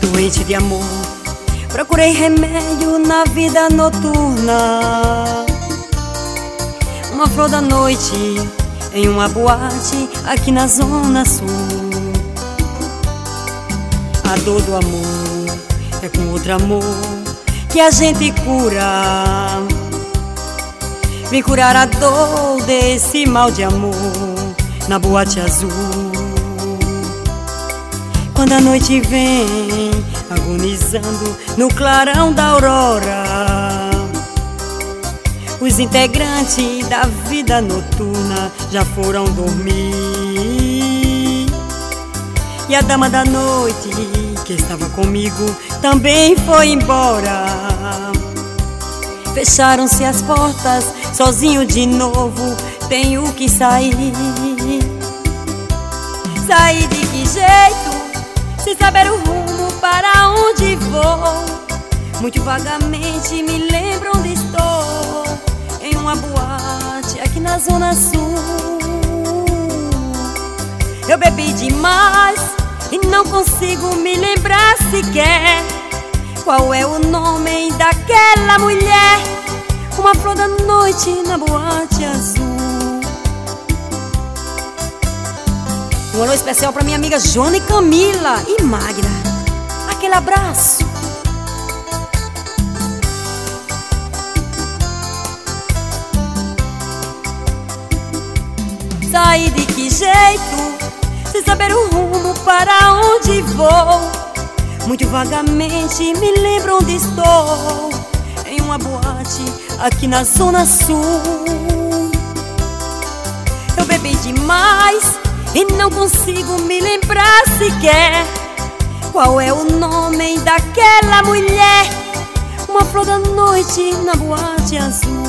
Doente de amor, procurei remédio na vida noturna. Uma flor da noite em uma boate aqui na Zona Sul. A dor do amor é com outro amor que a gente cura. Vem curar a dor desse mal de amor na boate azul. Quando a noite vem agonizando no clarão da aurora, os integrantes da vida noturna já foram dormir. E a dama da noite que estava comigo também foi embora. Fecharam-se as portas, sozinho de novo tenho que sair. Sair de que jeito? Sem saber o rumo para onde vou. Muito vagamente me lembro onde estou, em uma boate aqui na Zona Sul. Eu bebi demais e não consigo me lembrar sequer qual é o nome daquela mulher. Uma flor da noite na boate azul. Um alô especial pra minha amiga Joana e Camila e Magda. Aquele abraço. Saí de que jeito? Sem saber o rumo para onde vou. Muito vagamente me lembro onde estou, em uma boate aqui na Zona Sul. Eu bebi demais e não consigo me lembrar sequer qual é o nome daquela mulher. Uma flor da noite na boate azul.